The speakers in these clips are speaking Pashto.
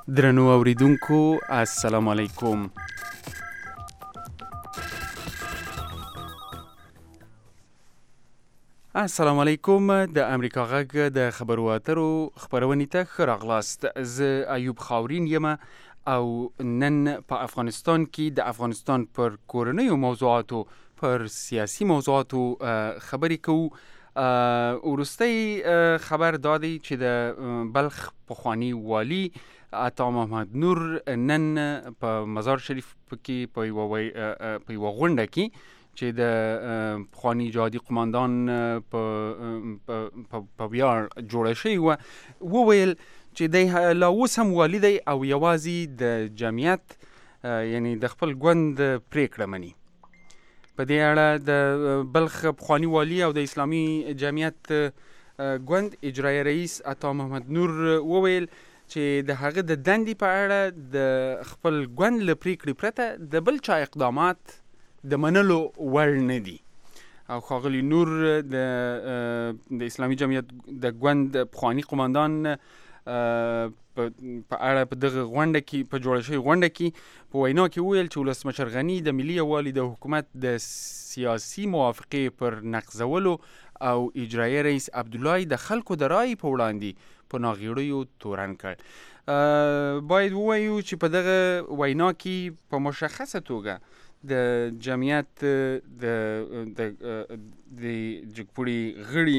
درنو اوریدونکو السلام علیکم. السلام علیکم. د امریکا غږ د خبرو اترو خبرونې ته ښه راغلاست. زه ایوب خاورین یم او نن په افغانستان کې د افغانستان پر کورنیو موضوعاتو، پر سیاسي موضوعاتو خبرې کوو. وروستی خبر دادی چې د بلخ پخوانی والی عطا محمد نور نن په مزار شریف کې په یوه غونډه کې چې د پخوانی جهادي قماندان په ویاړ جوړه شوې وه، وویل چې دی لا اوس هم والی دی او یوازې د جمعیت یعنی د خپل ګوند پرېکړه مني. په دې اړه د بلخ پخوانی والی او د اسلامي جمعیت ګوند اجرایي رئیس عطا محمد نور وویل چې د هغه د دندې په اړه د خپل ګوند له پرېکړې پرته د بل چا اقدامات د منلو وړ نه دي. او ښاغلي نور د اسلامي جمعیت د ګوند پخوانی قماندان په اړه په دغه غونډه کې، په جوړه شوې غونډه کې په وینا کې وویل چې ولسمشر غني د ملي یووالي د حکومت د سیاسي موافقې پر نقضولو او اجرایي رئیس عبدالله د خلکو د رایې په وړاندې په ناغېړیو تورن کړ. باید ووایو چې په دغه وینا کې په مشخصه توګه د جمعیت د جګپوړي غړي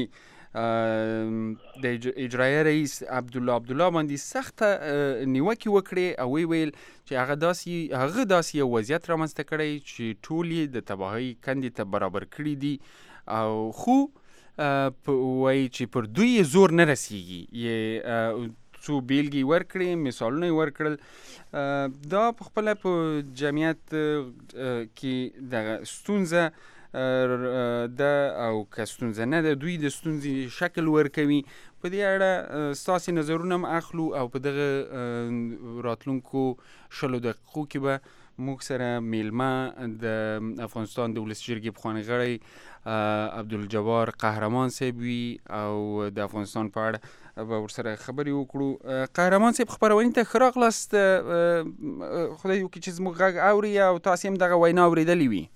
د اجرایي رئیس عبدالله باندې سخته نیوکې وکړې او ویل چې هغه داسې یو وضعیت رامنځته کړی چې ټول یې د تباهۍ کندې ته برابر کړي دي او خو وایي چې پر دوی زور نه رسیږي. څو بیلګې ورکړې، مثالونه یې ورکړل. دا په خپله په جمعیت کې دغه ستونزه ده او که ستونزه نه ده، دوی د ستونزې شکل ورکوي. په دې اړه ستاسې نظرونه هم اخلو او په دغه راتلونکو 20 دقیقو کې به موږ سره میلمه د افغانستان د ولس جرګې پخوانی غړی عبدالجبار قهرمان صاحب وي او د افغانستان په اړه به ورسره خبرې وکړو. قهرمان صاحب خبرونې ته ښه راغلاست. خدای وکړي چې زموږ غږ اوري او تاسې هم دغه وینا اورېدلې وي.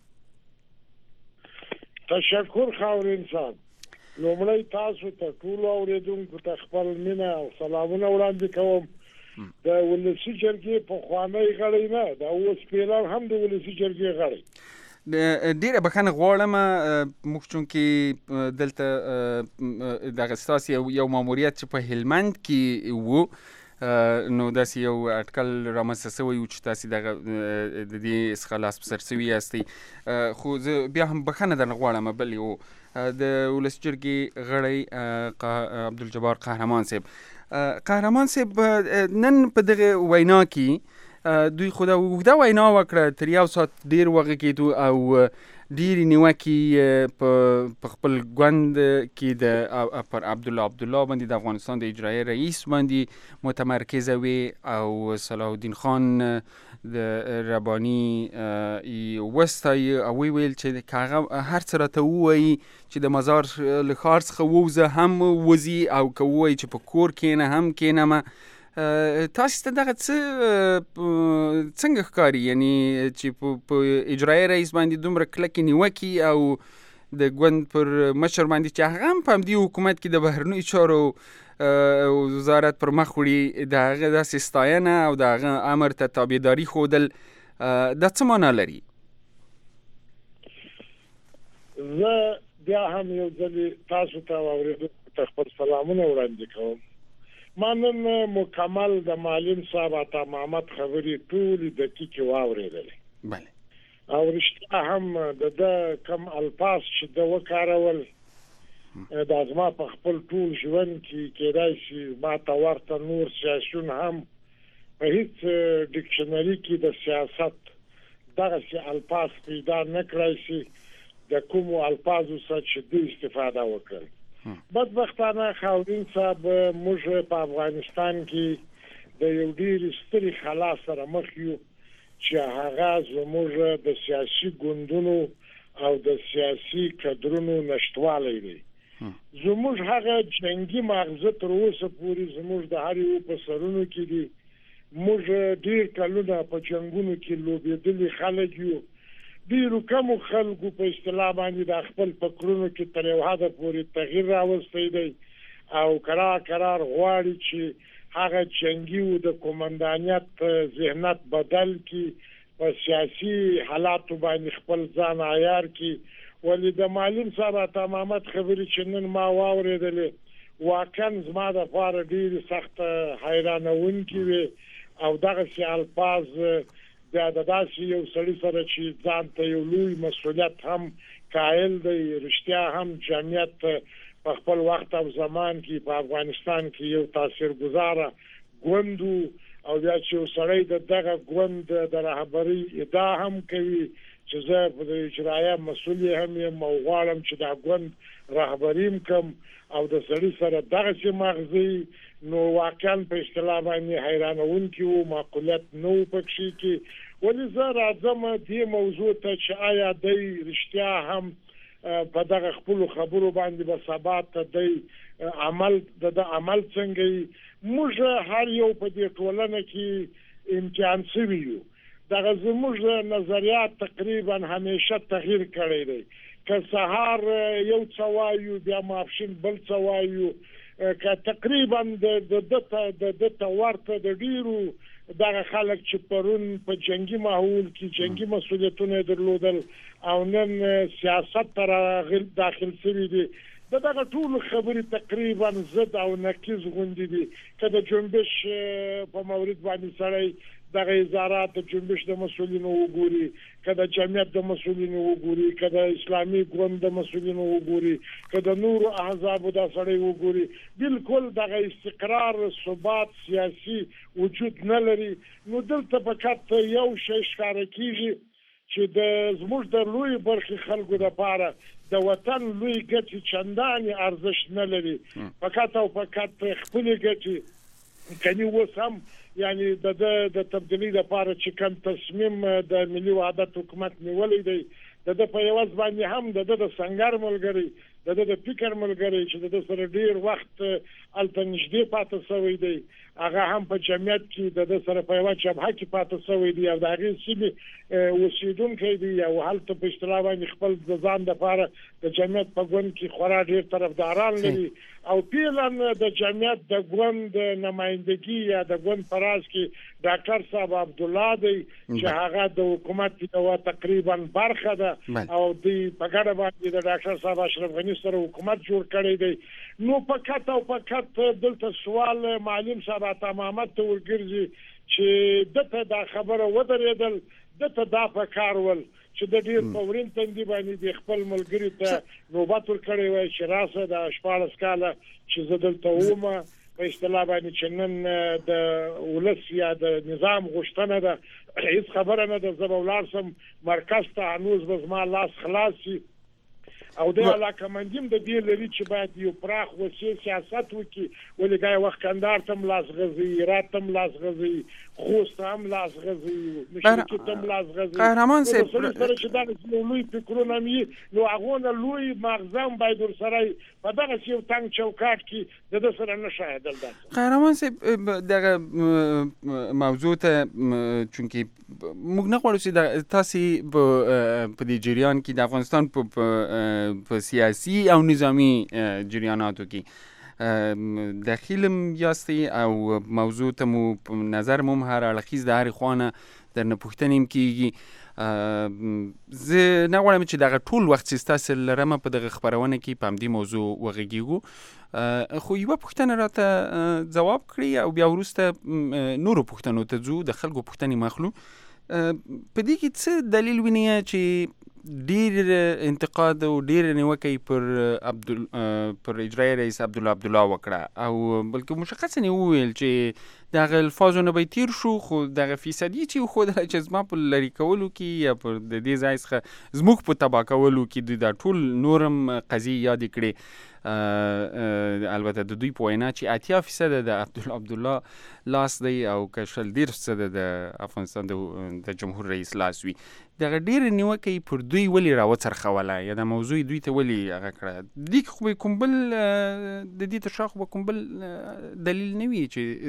تشکر خاورین صاحب. لومړی تاسو ته ټولو اورېدونکو ته خپل مینه او سلامونه وړاندې کوم. د ولسي جرګې پخوانی غړی نه، دا اوس فعلا هم د ولسي جرګې غړی. ډیره بخښنه غواړم، موږ چونکې دلته دغه ستاسې یو ماموریت چې په هلمند کې وو، نو داسې یو اټکل رامنځته شوی و چې تاسې دغه د دې څخه لاس په سر شوي یاستئ. خو زه بیا هم بخښنه درنه غواړم. بل یو د ولسي جرګې غړی عبدالجبار قهرمان صاحب. قهرمان صاحب نن په دغه وینا کې دوی خو دا اوږده وینا وکړه، تر 1 ساعت ډېر وغږېدو او ډېرې نیوکې په خپل ګوند کې پر عبدالله باندې د افغانستان د اجرایي رئیس باندې متمرکزه وي او صلاح الدین خان د رباني وستایي او ویل چې هغه هر څه راته ووایي چې د مزار له ښار څخه ووځه هم وځي او که ووایي چې په کور کښېنه هم کښېنمه. تاسې ته دغه څنګه ښکاري، یعنی چې په اجرایي رئیس باندې دومره کلکې نیوکې او د ګوند پر مشر باندې چې هغه هم په همدې حکومت کې د بهرنیو چارو وزارت پر مخ وړي، د هغه داسې ستاینه او د هغه امر ته تابعداري ښودل، دا څه معنا لري؟ زه بیا هم یو ځل تاسو ته اورېدونکو ته خپل سلامونه وړاندې کوم. ما نن مکمل د معلم صاحب عطا محمد خبرې ټولې دقیقې واورېدلې او رښتیا هم د کم الفاظ چې د وکارول دا زما په خپل ټول ژوند کې کېدای شي ما ته ورته نور سیاسیون هم په هیڅ ډکشنري کې د سیاست دغسې الفاظ پیدا نه کړای شي د کومو الفاظو څخه چې دوی استفاده وکړل. بدبختانه خاورین صاحب موږ په افغانستان کې د یو ډېر ستري خلا سره مخ یو چې هغه زموږ د سیاسي ګوندونو او د سیاسي کډرونو نشټوالی دی. زموږ هغه جنگي مغزه تر اوسه پورې زموږ د هر یو په سرونو کې دي موږ ډیر کلونه په جنگونو کې لوبېدلي خلک یو. ډیرو کمو خلکو په اصطلاح باندې د خپل فکرونو کې تر یو حده پورې تغییر راوستی دی او قرار غواړي چې هغه جنگي و د کومندانیت ذهنیت بدل کی په سیاسي حالاتو باندې خپل ځان عیار کی. ولې د معلم صاحب تمامت خبرې چې نن ما واورېدلې واقعا زما د لپاره ډېرې سخت حیرانونکې وي او دغسې الفاظ د داسې یو سړي سره چې ځان ته یو لوی مسؤلیت هم قایل دی رښتیا هم جمعیت په خپل وخت او زمان کې په افغانستان کې یو تاثیرګذاره ګوند او بیا چې یو سړی د دغه ګوند د رهبرۍ ادعا هم کوي چې زه په اجرایه مسؤل هم یم او غواړم چې دا ګوند رهبریم کم او د سړي سره دغسې مغزي نو واقعا په اصطلاح باندې حیرانونکي و معقولیت نه و پکښې کې. ولې زه راځم دې موضوع ته چې آیا دی رښتیا هم په دغه خپلو خبرو باندې به ثبات ته دی عمل څنګه موږ هر یو په دې ټولنه کې امتحان شوي یو. دغه زموږ نظریات تقریبا همیشه تغییر کړی دی. که سهار یو څه وایو بیا ماپښین بل څه وایو که تقریبا د ته ورته د ډیرو دغه خلک چې پرون په جنگي ماحول کې جنگي مسؤلیتونه درلودل او نن سیاست ته داخل شوي دي دغه ټول خبرې تقریبا ضد او نقیض غوندې دي. که د جنبش په مورد باندې سړی دغه ادارات د جنبش د مسؤلینو وګوري که د جمعیت د مسؤلینو وګوري که د اسلامي ګوند د مسؤلینو وګوري که د نورو احزابو د سړی وګوري بالکل دغه استقرار ثبات سیاسي وجود نه لري. نو دلته فقط یو شی ښکاره کیږي چې د زموږ د لوی برخې خلکو لپاره د وطن لوی ګټې چندانې ارزښت نه لري فقط او فقط خپلې ګټې کني اوس هم یعنی د تبدیلي لپاره چې کوم تصمیم د ملي وحدت حکومت نیولی دی د په یوز باندې هم د سنگر ملګری د فکر ملګری چې د سره ډیر وخت الته نږدې پاتې شوی دی هغه هم په جمعیت کې د سره په یوه جبهه کې پاتې شوی دی او د هغې سیمې اوسېدونکی دی او هلته په اصطلاح باندې خپل د ځان لپاره د جمعیت په ګوند کې خورا ډیر طرفداران لري او فعلا د جمعیت د ګوند نمایندګي یا د ګوند په راز کې ډاکټر صاحب عبدالله دی چې هغه د حکومت یوه تقریبا برخه ده او دوی په ګډه باندې د ډاکټر صاحب اشرف غني سره حکومت جوړ کړی دی. نو فقط او فقط دلته سوال معلم صاحب تمامت ته ورګرځي چې دته دا خبره ودرېدل دته دا په کار ول چې د ډیر پورین تندي باندې د خپل ملګری ته نوبت ورکړی وای چې راسه د 14 کاله چې زه دلته ومه په اصطلاح باندې چې نن د ولس یا د نظام غوښتنه ده هیڅ خبره نه ده زه به ولاړ سم مرکز ته هنوز به زما لاس خلاص شي او د علاقمندیم د دې لري چې باید یو پراخ وسیع سیاست وکړي ولې دا وخت کندهار ته هم لاس غځوي هرات ته هم لاس غځوي خوست ته هم لاس غځوي مشرقي ته هم لاس غځوي قهرمان صاحب سره چې دغه لوی فکرونه مې نو هغونه لوی مغزه هم باید ورسره په دغه یو تنګ چوکاټ کې د سره نه شاهدل ده. قهرمان صاحب دغه موضوع ته چونکې موږ نه غواړو چې تاسې په دې جریان کې د افغانستان په سیاسي او نظامی جریاناتو کې دخیلم یاستی او موضوع ته مو نظر مو هر اړخیز د هر خوانه در نه پوښتنې کیږي. زه نه غواړم چې دغه ټول وخت چې ستاسو لرم په دغه خبرونه کې په همدې موضوع وغږیږو خو یوه پوښتنه راته ځواب کړي او بیا وروسته نورو پوښتنو ته ځو د خلکو پوښتنې مخلو. په دې کې څه دلیل ویني چې ډیر انتقاد او ډیر نیوکې پر اجرایي رئیس عبدالله وکړه او بلکې مشخصا یې وویل چې دغه الفاظو نه به تیر شو خو دغه فیصدي چې وښودله چې زما په لرې کولو کې یا پر د دې ځای څخه زموږ په تباه کولو کې دوی دا ټول نورم قضیې یادې کړې. البته د دوی په وینا چې 80% د عبدالله لاس دی او که 10% د افغانستان د جمهور رئیس لاس وي. دغه ډېرې نیوکې پر دوی ولې راوڅرخوله یا د موضوع دوی ته ولې هغه کړه دې خو به کوم بل د دې تر شا خو به کوم بل دلیل نه وي چې دوی بیا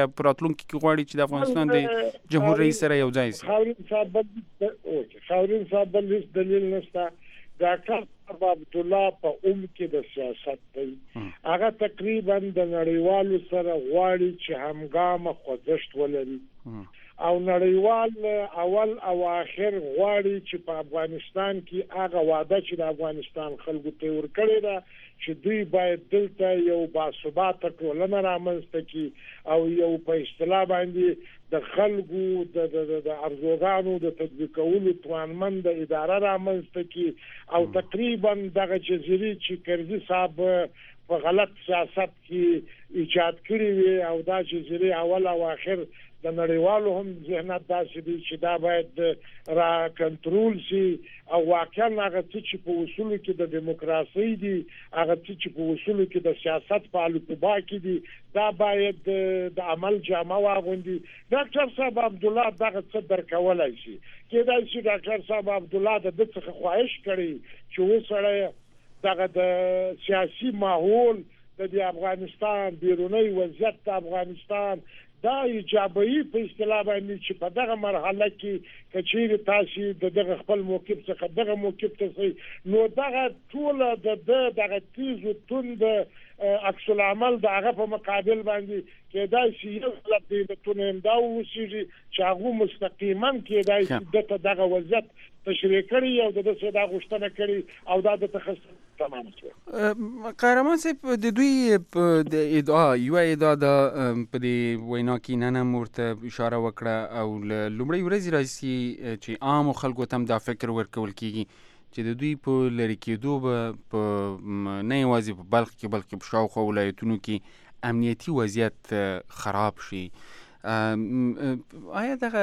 یا په راتلونکي کې غواړي چې د افغانستان د جمهور رئیس سره یو ځای شي؟ خاورین صاحب بل هیڅ دلیل نشته. ډاکټر عبدالله په کې د سیاست دی، هغه تقریبا د نړیوالو سره غواړي چې همګامه خوځښت ولري او نړیوال اول او آخر غواړي چې په افغانستان کې هغه وعده چې د افغانستان خلکو ته ورکړې ده چې دوی باید دلته یو باثباته ټولنه رامنځته کړي او یو په اصطلاح باندې د خلکو د ارزوګانو د تطبیقولو توانمند اداره رامنځته کړي او تقریبا دغه جزیرې چې کرزي صاحب په غلط سیاست کې ایجاد کړی وي او دا جزیرې اول او آخر د نړیوالو هم ذهنیت داسې دی چې دا باید را کنټرول شي او واقعا هغه چې په اصولو کې د دیموکراسي دي، هغه چې په اصولو کې د سیاست په الوتبا کې دي، دا باید د عمل جامه واغوندي. ډاکټر صاحب عبدالله دغه څه درکولای شي، کېدای شي ډاکټر صاحب عبدالله د دې څخه خواهش کړي چې وسړی دغه د سیاسي ماحول د افغانستان بیرونی وضعیت د افغانستان دا ایجابي په اصطلاح باندې چې په دغه مرحله کې کچېرې تاسو دغه خپل موقف څخه دغه موقف ته نو دغه ټول دغه تیزو توند عکس العمل دغه په مقابل باندې کېدای شي یو لپاره دا وشي چې هغه مستقیما کېدای شي دغه وضعیت تشریح کړي او د څه دا غوښتنه کړي او دا د تخصص تمام شو. قهرمان صاحب د دوی د ادعا د په دې وینا کې نن ورته اشاره وکړه او لومړی ورځ راځي چې عام خلکو ته دا فکر ورکول کیږي چې د دوی په لری کېدو په نه یوازې په بلخ کې بلکې په شاوخوا ولایتونو کې امنیتي وضعیت خراب شي. آیا دغه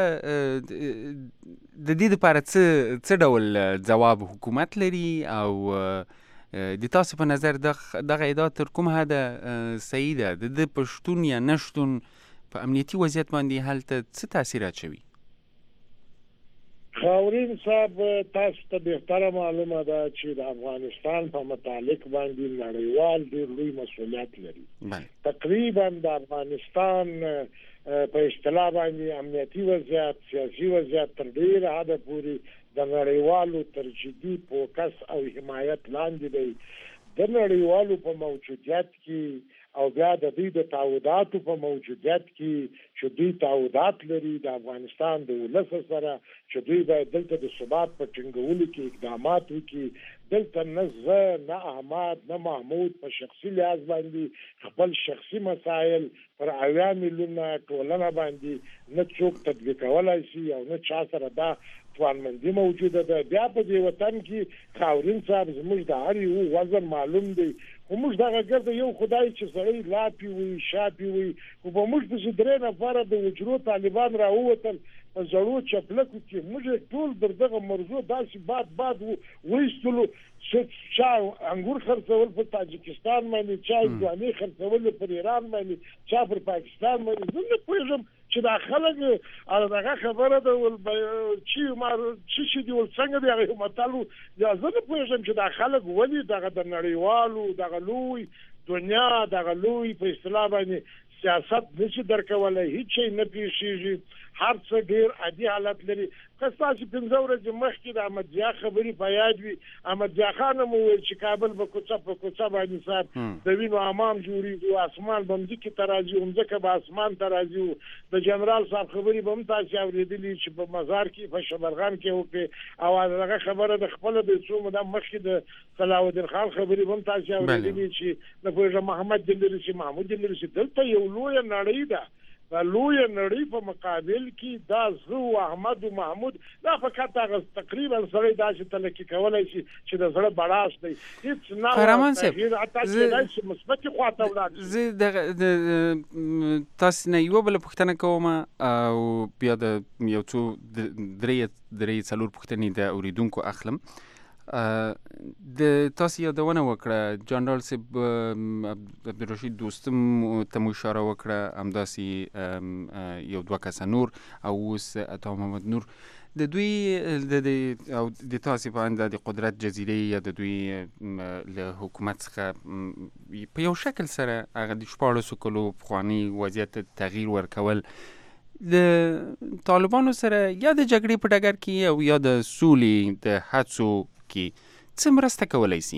د دې لپاره څه ډول ځواب حکومت لري او د تاسو په نظر دغه ادعا تر کوم حده صحیح ده؟ د پښتون یا نشتون په امنیتي وضعیت باندې هلته څه تاثیر اچوي؟ خاورین صاحب تاسو ته بهتره معلومه ده چې د افغانستان په متعلق باندې نړیوال ډېر لوی مسؤلیت لري. تقریبا د افغانستان په اصطلاح باندې امنیتي وضعیت، سیاسي وضعیت تر ډېره حده پورې د نړیوالو تر جدي فوکس او حمایت لاندې دی. د نړیوالو په موجودیت کې او بیا د دوی د تعهداتو په موجودیت کې چې دوی تعهدات لري د افغانستان د ولس سره چې دوی باید دلته د ثبات په ټینګولو کې اقدامات وکړي. دلته نه زه نه احمد نه محمود په شخصي لحاظ باندې خپل شخصي مسایل پر اویا میلیونه ټولنه باندې نه څوک تطبیقولای شي او نه چا سره دا توانمندي موجوده ده. بیا په دې وطن کې خاورین صاحب زموږ د هر یو وزن معلوم دی، خو موږ دغه ګرد یو خدای چې سړی لاپي وي شاپي وي، خو په موږ پسې درې نفره د وجرو طالبان راووتل په زړو چپلکو کې موږ ټول دغه مرزو داسې باد وایستلو چې چا انګور خرڅول په تاجکستان باندې، چا ځواني خرڅول پر ایران باندې، چا پر پاکستان باندې. زه نه پوهېږم چې دا خلک دغه خبره ده چې دی څنګه دی هغه متلو یا زه نه پوهېږم چې دا خلک ولې دغه د نړیوالو دغه لوی دنیا دغه لوی په اصطلاح باندې سیاست نشي درکولای، هیڅ شی نه پیښیږي، هر څه ډیر عادي حالت لري. که تاسو 15 ورځې مخکې د احمد ضیا خبرې په یاد وي، احمد ضیا خان مو ویل چې کابل به کوڅه په کوڅه باندې صاحب د وینو امام جوړېږي، اسمان به مځکې ته راځي، مځکه به اسمان ته راځي. د جنرال صاحب خبرې به هم تاسو اورېدلي چې په مزار کې په شبرغان کې وکړي او هغه خبره د خپل د څو موده مخکې د صلاح الدین خان خبرې به هم تاسو اورېدلي چې د محمد دلرسي محمود دلرسي دلته یو لوی نړۍ ده. د لوی نړۍ په مقابل کې دا زه او احمد او محمود دا فقط هغه تقریبا سره داسې تلقي کولای شي چې د زړه بڑاش دی. هیڅ نه قهرمان صاحب زه مثبت خواته ولاړ زه د تاسو نه یو بل پوښتنه کوم او بیا د یو څو درې څلور پوښتنې د اوریدونکو اخلم. د تاسو یادونه وکړه جنرال صاحب عبدالرشید دوستم ته مو اشاره وکړه، همداسې یو دوه کسه نور او اوس عطا محمد نور د دوی د تاسو په اند د قدرت جزیرې یا د دوی له حکومت څخه په یو شکل سره هغه د 14 کلو پخوانی وضعیت تغییر ورکول د طالبانو سره یا د جګړې په ډګر کې او یا د سولې د هڅو کې څه مرسته کولی شي؟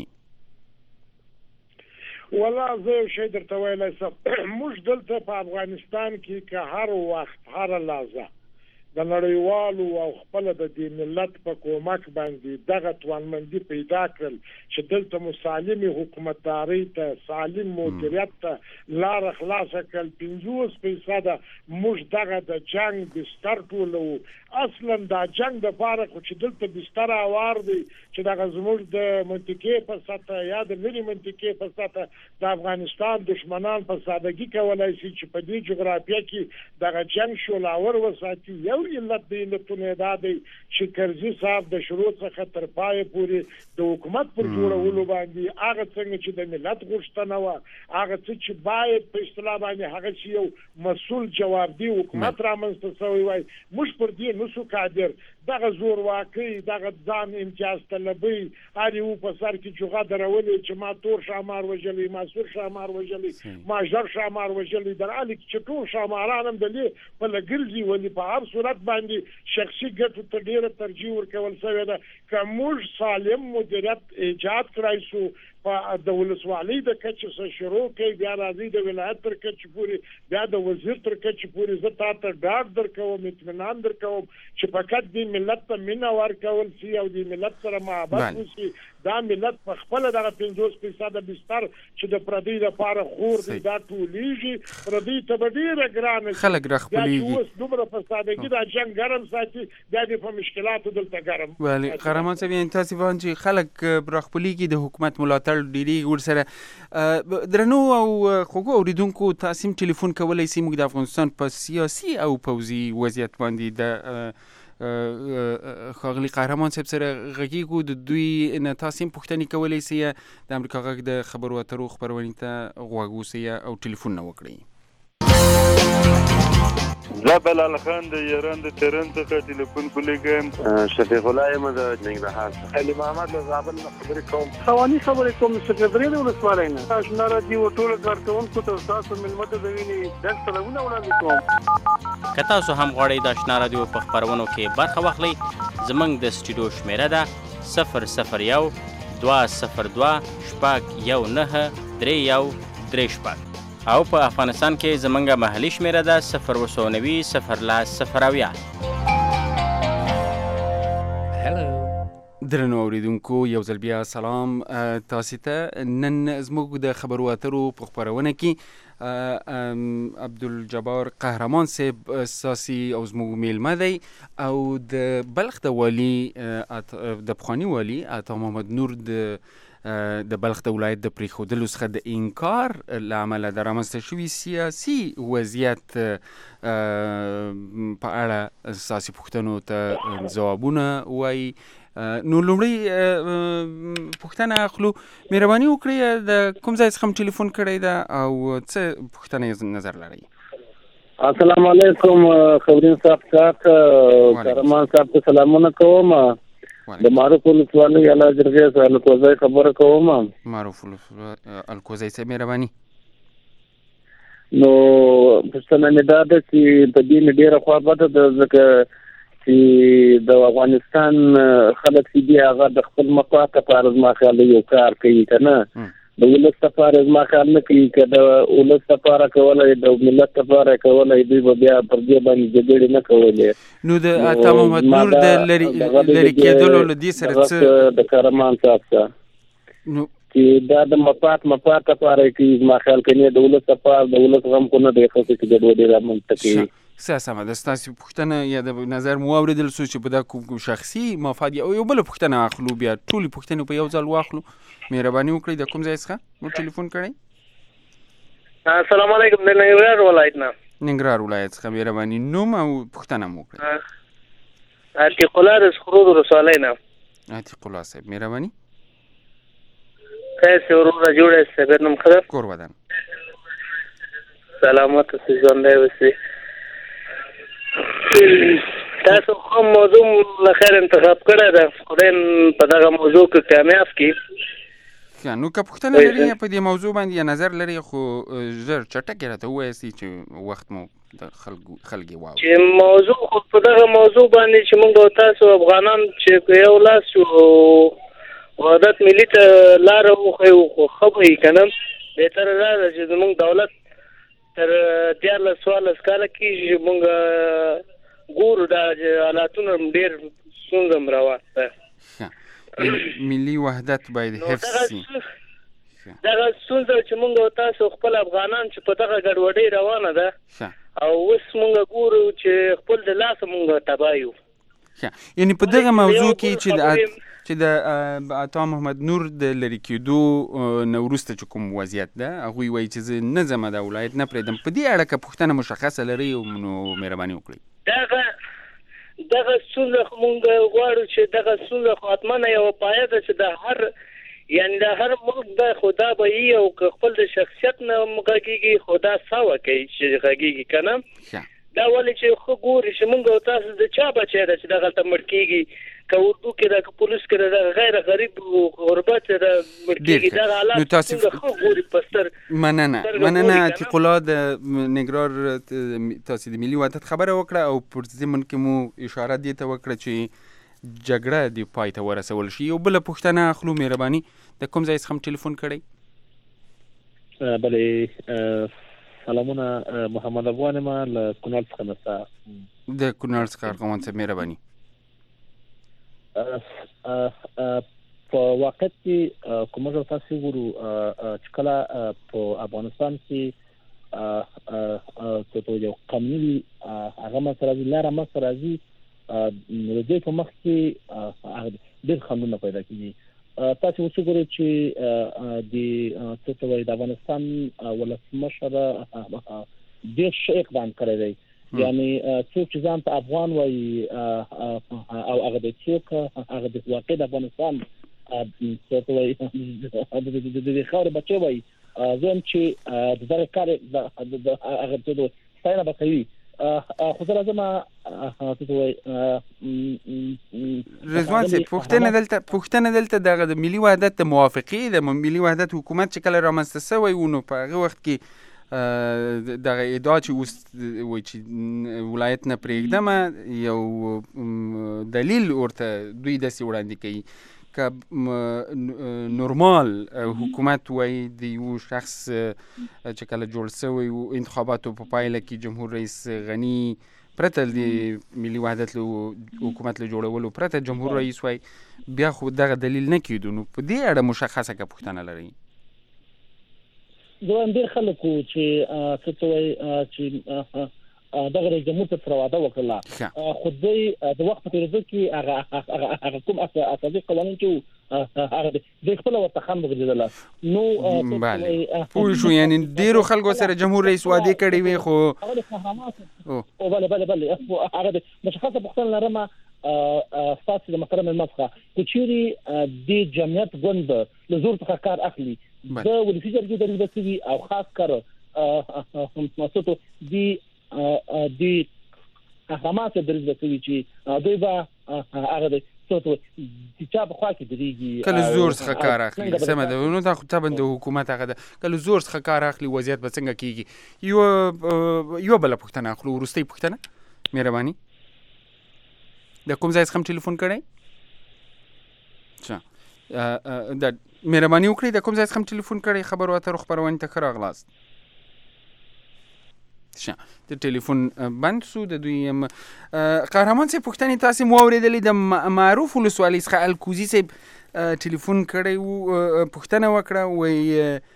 والله زه یو شی درته ویلی شم، موږ دلته په افغانستان کې که هر وخت هره لحظه د نړیوالو او خپل د دې ملت په کومک باندې دغه توانمندي پیدا کړل چې دلته مسالمې حکومتدارۍ ته سالم مدیریت ته لار خلاصه کړل. 50% موږ دغه د جنگ بستر ټولو، اصلا دا جنگ د پاره خو چې دلته بستر اوار دی چې دغه زموږ د منطقې په سطح یا د لري منطقې په سطح د افغانستان دشمنان په سادهګي کولای شي چې په دې جغرافیه کې دغه جنگ شولاور وساتي. یو علت دی علتونه دا دی چې کرزي صاحب د شروع څخه تر پای پورې د حکومت پر جوړولو باندې هغه څنګه چې د ملت غوښتنه وه، هغه څه چې باید په اصطلاح باندې هغه چې یو مسؤل جوابدي حکومت رامنځته شوی وای، موږ پر دې نسو قادر. دغه زور واقعي دغه ځان امتیاز طلبي هر یو په سر کې چوغه درولې چې ما تور شامار وژلی، ما سور شامار وژلی، ما ژر شامار وژلی، در حالی چې ټول شاماران هم د دې په لګرځي ولې په هر صورت باندې شخصي ګټو ته ډېره ترجیح ورکول شوې ده. که موږ سالم مدیریت ایجاد کړای شو په د ولسوالۍ د کچې څخه شروع کوي، بیا راځي د ولایت تر کچې پورې، بیا د وزیر تر کچې پورې، زه تا ته ډاډ درکوم، اطمینان درکوم چې فقط دې ملت ته مینه ورکول شي او دې ملت سره محبت وشي. دا ملت په خپل دغه 50% بستر چې د پردي لپاره خور دی دا ټولیږي، پردي ته به ډېره ګرانه خلک راخپلیږي. اوس دومره په سادهګي دا جنګ ګرم ساتي، بیا دې په مشکلاتو دلته ګرم. بله قهرمان صاحب، یعنې تاسې وایئ چې خلک راخپلیږي، د حکومت ملاتړ ډېرېږي ورسره. درنو او خوږو اورېدونکو، تاسې هم ټلیفون کولی شئ، موږ د افغانستان په سیاسي او پوځي وضعیت باندې د ښاغلي قهرمان صاحب سره غږیږو، د دوی نه تاسې هم پوښتنې کولی شئ، د امریکا غږ د خبرو اترو خپرونې ته غوږ اوسئ او ټلیفون نه وکړئ. زه بلال خان د ایران د تهران څخه ټلیفون کولیږم. شفیق الله یم د ننګرهار څخه. علي محمد له زابل نه خبرې کوم. خواني خبرې کوم سکرټري د ولسوالۍ نه. آشنا راډیو ټول کارکونکو ته تاسو ملمت د ویني د سلامونه وړاندې کوم. که تاسو هم غواړئ د آشنا راډیو په خپرونو کې برخه واخلئ، زموږ د سټوډیو شمیره ده 001 202 شپږ 19 او په افغانستان کې زمونږ محلي شمیره ده 090 درنو اوریدونکو، یو ځل بیا سلام تاسو ته. نن زموږ د خبرو اترو په خپرونه کې عبدالجبار قهرمان صاحب ساسي او زموږ میلمه دی او د بلخ د والي د پخواني والي عطا محمد نور د بلخ د ولایت د پریښودلو څخه د انکار له امله د رامنځته شوي سیاسي وضعیت په اړه ساسي پوښتنو ته ځوابونه وایي. نو لومړی پوښتنه اخلو، مهرباني وکړئ د کوم ځای څخه ټلیفون کړی ده او څه پوښتنه نظر لرئ؟ السلام علیکم خبرین صاحب ته قهرمان صاحب ته سلامونه کوم. د معروف ولسوالۍ اعلی جرګې څخه الکوزی خبره کوم. معروف الکوزی صاحب مهرباني. نو پوښتنه مې دا ده چې په دې مې ډېره خوا بده ده، ځکه چې د افغانستان خلک چې دي هغه د خپل مفاد لپاره زما خیال یو کار کوي، که نه د ولس لپاره زما خیال نه کوي. که د ولس لپاره کولی، د ملت لپاره کولی، دوی به بیا پر دې باندې جګړې نه کولې. نو د عطا محمد نور د لرې کېدلو له دې سره څه د قهرمان صاحب څخه چې دا د مفاد لپاره کوي، زما خیال کوي د ولس لپاره د ولس غم کو نه دی خو چې ګډوډي رامنځته کوي. سمه ده، ستاسو پوښتنه یا د نظر مو واورېدل شو چې په دا کوم شخصي مفاد یو بله پوښتنه اخلو، بیا ټولې پوښتنې په یو ځل واخلو. مهرباني وکړئ د کوم ځای څخه مو ټلیفون کړی؟ السلام علیکم، د ننګرهار ولایت نه. ننګرهار ولایت څخه مهرباني، نوم او پوښتنه مو وکړئ. عتیق الله د سخرود ولسوالۍ نه. عتیق الله صاحب مهرباني کیسے ورونه جوړه سبر نم خبر کور ودان سلامت اوسې ژوندی اوسې تاسو کوم موضوع له خیر انتخاب کړی ده خدای په دغه موضوع کې کامیاب کړي نو که پوښتنه لري په دې موضوع باندې یا نظر لري خو ژر چټک راته ووایاستئ چې وخت مو د خلک یې واوري چې موضوع خو په دغه موضوع باندې چې موږ او تاسو افغانان چې یو لاس شو وحدت ملي ته لاره وښیو خو ښه به وي که نه بهتره دا ده چې زموږ دولت تر 14 کاله کېږي چې موږ ګورو دا حالاتونه ډېر ستونزه م روان ده ملي وحدت باید حفظ شي دغه ستونزه چې موږ او تاسو خپل افغانان چې په دغه ګډوډۍ روانه ده او اوس موږ ګورو چې خپل د لاسه موږ تباه یو یعنې په دغه موضوع کې چې د عطا محمد نور د لرې کېدو نه وروسته چې کوم وضعیت ده هغوی وایي چې زه نه ځمه دا ولایت نه پرېږدم په دې اړه که پوښتنه مشخصه لرئ نو مهرباني وکړئ دغه ستونزه خو موږ غواړو چې دغه ستونزه خو حتما یوه پایه ده چې د هر یعنې د هر ملک ده خو دا به وي او که خپل د شخصیت نه غږېږي خو دا سوه کوي چې غږېږي که نه دا ولې چې ښه ګوري چې موږ او تاسو د چا بچی ده چې دغلته مړ کېږي که اردو کې ده که پولیس کې ده دغه غیر غریب غربت ده مړ کېږي دغه حالات څنګه ښه ګوري په ستر مننه عتیق الله د نګرار تاسو د ملي وحدت خبره وکړه او پر ضمن کې مو اشاره دې ته وکړه چې جګړه دې پای ته ورسول شي یو بله پوښتنه اخلو مهرباني د کوم ځای څخه هم ټلیفون کړی بله سلامونه محمد افغان ما له کونړ څخه نسته د کونړ څخه ارغوان صاحب مهرباني په واقعیت کې که موږ تاسو ګورو چې کله په افغانستان کې یو قانون وي هغه مسله راځي لاره مسله راځي د دې په مخ کې ډېر خنډونه پیدا کېږي تاسو وګورئ چې د افغانستان ولسمشر ډېر ښه اقدام کړی دی یعنی څوک چې ځان ته افغان وایي او هغه د څوک هغه د واقع د افغانستان څه ته وایي د خاورې بچی وایي زم چې د دغه کار هغه څه ستاینه به کوي خو زه راځم رضوان صاحب پوښتنه دلته دغه د ملي وحدت د موافقې د ملي وحدت حکومت چې کله رامنځته شوی و نو په هغه وخت کې دغه ادعا چې اوس وایي چې ولایت نه پرېږدم یو دلیل ورته دوی داسې وړاندې کوي که نورمال حکومت وایي د یو شخص چې کله جوړ شوی و انتخاباتو په پایله کې جمهور رئیس غني پرته د ملي وحدت حکومت له جوړولو پرته جمهور رئیس وایي بیا خو دغه دلیل نه کېدو نو په دې اړه مشخصه که پوښتنه لرئ زه وایم ډېر خلک وو چې څه ته وایي چې دغه رئیس جمهور ته وعده وکړله خو دوی د وخت په تېرېدو کې هغه کوم اساسي قوانین چې هغه دوی خپله ورته خنډ وګرځېدله نو پوه شو یعنې ډېرو خلکو سره جمهور رئیس وعدې کړې وې خو بله هغه د مشخصه پوښتنه لرمه ستاسو د محترم مېلمه څخه که چېرې د جمعیت ګوند له زور څخه کار اخلي د ولسي جرګې د رضا شوي او خاص کار د احرامات د رضا شوي چې دوی به هغه د چا په خوا کې درېږي کله زور څخه کار اخلي سمه ده نو دا خو طبعا د حکومت هغه ده کله زور څخه کار اخلي وضعیت به څنګه کېږي یوه بله پوښتنه اخلو وروستۍ پوښتنه مهرباني د کوم ځای څخه هم ټلیفون کړی مهرباني وکړئ د کوم ځای څخه هم ټلیفون کړی خبرو اترو خپرونې ته ښه راغلاست د ټلیفون بند شو د دوی قهرمان صاحب پوښتنې تاسې مو اورېدلې د معروف ولسوالۍ څخه الکوزي صاحب ټلیفون کړی و پوښتنه وکړه وایي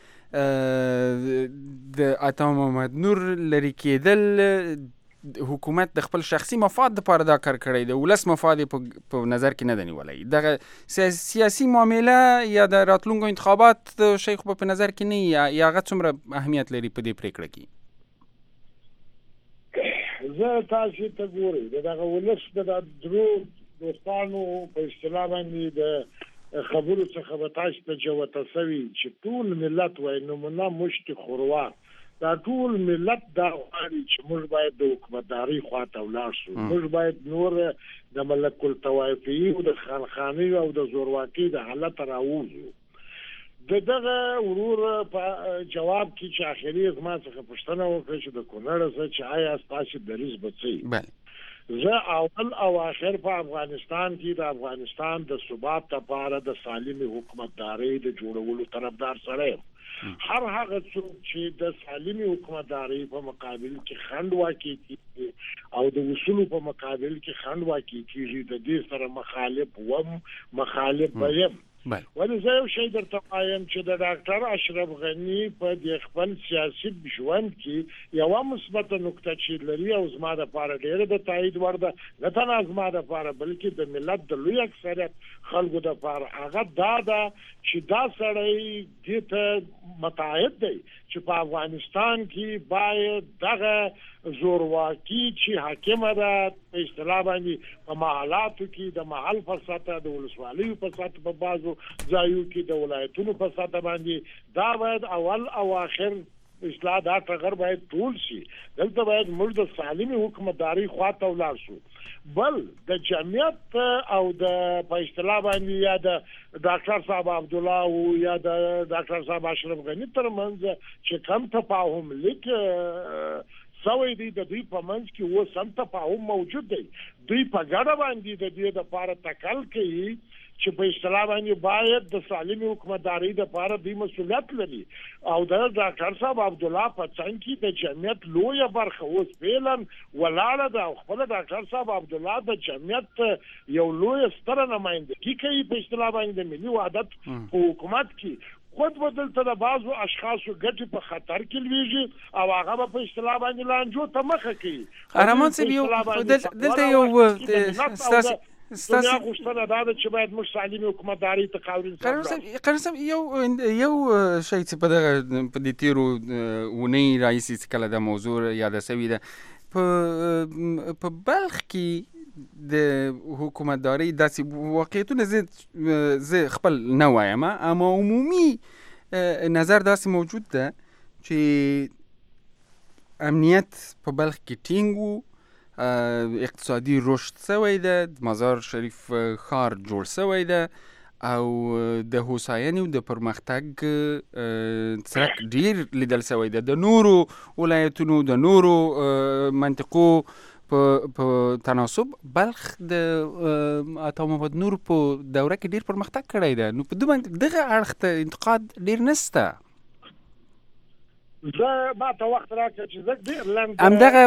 د عطا محمد نور لرې کېدل حکومت د خپل شخصي مفاد دپاره دا کار کړی د ولس مفاد په نظر کې نه ده نیولی دغه سیاسي معامله یا د راتلونکو انتخابات شی خو په نظر کې نه یا هغه څومره اهمیت لري په دې پرېکړه کې زه تاسو ته ګورئ دغه ولس د درو دوستانو په اصطلاح باندې د خبرو څخه به تاسو ته جوته سوي چې ټول ملت وای نمونه مشت خوروا دا ټول ملت دا غواړي چې موږ باید د حکومتداري خواته ولاړ شو موږ باید نور د ملک الطوایفي او د خانخاني او د زورواکي د حالت راوځو دغه ورور په جواب کې چې اخري زما څخه پوښتنه وکړه چې د کونړ څخه چې آیا تاسو دریز بچي بله زه اول او اخر په افغانستان کې د افغانستان د ثبات لپاره د سالم حکومتداري د جوړولو طرفدار سره یم هر هغه څوک چې د سالم حکومتداري په مقابل کې خنډ واقع کیږي او د اصول په مقابل کې خنډ واقع کیږي د دې سره مخالف یم ولې زه یو شی درته وایم چې د ډاکټر اشرف غنی په د خپل سیاسي ژوند کې یو مثبت نقطه چې لري او زما د لپاره ډېر د تایید وړ ده نه تنها زما د لپاره بلکې د ملت د لوی اکثریت خلکو د لپاره هغه دا ده چې دا سړی دې ته متعهد دی چې په افغانستان کې باید دغه زورواکي چې حاکمه ده په اصطلاح باندې په محلاتو کې د محل په سطح د ولسوالیو په سطح په بازو ځایو کې د ولایتونو په سطح باندې دا باید اول او آخر اصلاح دا ټغر باید ټول شي دلته باید موږ د سالمي حکومتداري خواته ولاړ شو بل د جمعیت او د په اصطلاح باندې یا د ډاکټر صاحب عبد الله او یا د ډاکټر صاحب اشرف غنی ترمنځ چې کم تفاهم لیک سوي دي د دوی په منځ کې و سم تفاهم موجود دی دوی په ګډه باندې د دې لپاره تکل کوي چې په اصطلاح باندې باید د سالمي حکومتداري لپاره د مسؤلیت لري او د ډاکټر صاحب عبد الله په څنګه کې د جمعیت لوی برخه اوس فعلا ولاړه ده خپل ډاکټر صاحب عبد الله د جمعیت یو لوی ستر نمائندګي کوي په اصطلاح باندې د ملي وحدت په حکومت کې خود بدلته د بعضو اشخاصو ګټې په خطر کې لويږي او هغه په اصطلاح باندې لانجو ته مخه کوي قهرمان صاحب یو دلته یو دنیا غوښتنه دا ده چې باید موږ سالمي حکومتداري ته قاورین قهرمان صاحب یو شی چې په دې تیرو ونې راهیسې چې کله د موضوع یاده سوې ده په بلخ کې د حکومتداري داسې واقعیتونه زه خپل نه وایم اما عمومي نظر داسې موجود ده چې امنیت په بلخ کې ټینګ و اقتصادي رشد سوی ده مزار شریف ښار جوړ سوی ده او د هوساینې او د پرمختګ څرک ډیر لیدل سوی ده د نورو ولایتونو د نورو منطقو په تناسب بلخ د عطا محمد نور په دوره کې ډیر پرمختګ کړی ده نو په دغه اړخ ته انتقاد ډیر نشته زه ما ته وخت راکړه چې زه ډېر لنډ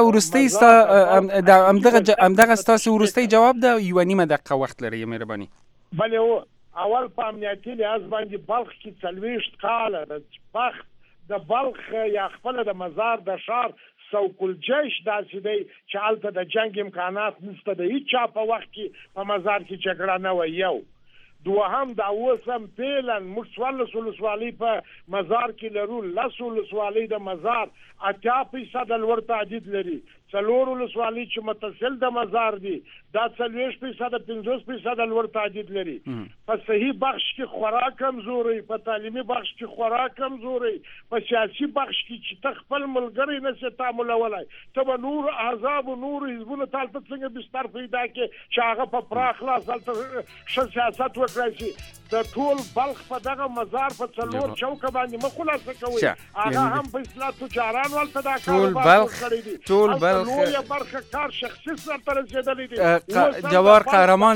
همدغه ستاسو وروستی جواب ده یوه نیمه دقیقه وخت لرئ مهرباني بلې اول په امنیتي لحاظ باندې بلخ کې 40 کاله د بلخ یا خپله د مزار د ښار سوق الجيش داسې دی چې هلته د جنګ امکانات نشته د هېچا په وخت کې په مزار کې جګړه نه وه یو دوهم دا اوس هم فعلا موږ 14 ولسوالۍ په مزار کې لرو 10 ولسوالۍ د مزار 80% لوړ تعدید لري 4 ولسوالۍ چې متصل د مزار دي دا 40% 50% لوړ تعدید لري په صحیح بخش کې خورا کمزوري په تعلیمي بخش کې خورا کمزوري په سیاسي بخش کې چې تخپل ملګری نه سي تعاملولای ته به نور احزاب او نور حزبونه تاسو څنګه بستر پیدا کې چې هغه په پراخ لاس څه سیاست وکړي شي د ټول بلخ په دغه مزار په څلور چوکه باندې مخلاصه کوي هغه هم په اصلاح تجاران ولته دا ټول بلخ لویه برخه کار شخصي سره رسیدلی دي جوار قهرمان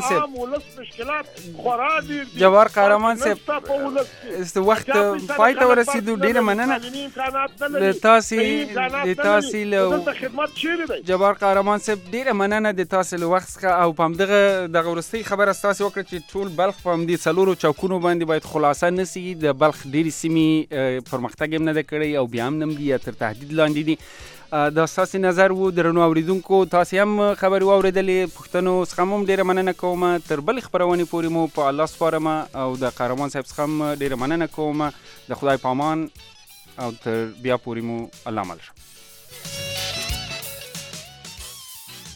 صاحب جوار قهرمان صاحب وخت پای ته ورسېدو ډیره مننه د تاسې له جوار قهرمان صاحب ډیره مننه د تاسې له وخت څخه او په همدغه وروستۍ خبره ستاسې وکړه چې ټول بلخ په همدې څلورو چوکونو باندې باید خلاصه نه سي د بلخ ډیرې سیمې پرمختګ هم نه ده کړی او بیا هم نه دي تر تهدید لاندې دي دا ستاسې نظر و درنو اوریدونکو تاسې هم خبرې واورېدلې پوښتنو څخه هم ډېره مننه کوم تر بلې خپرونې پورې مو په الله سپارم او د قهرمان صاحب څخه هم ډېره مننه کوم د خدای په امان او تر بیا پورې مو الله مل شه